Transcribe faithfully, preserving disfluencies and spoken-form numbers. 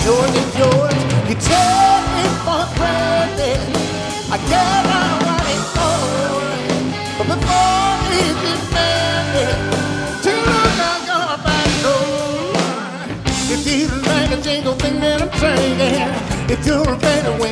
yours is yours. You take it for granted. I guess I want it all. But before it is demanded, to look out your back door. If you like a jingle thing that I'm saying, if you're a better way.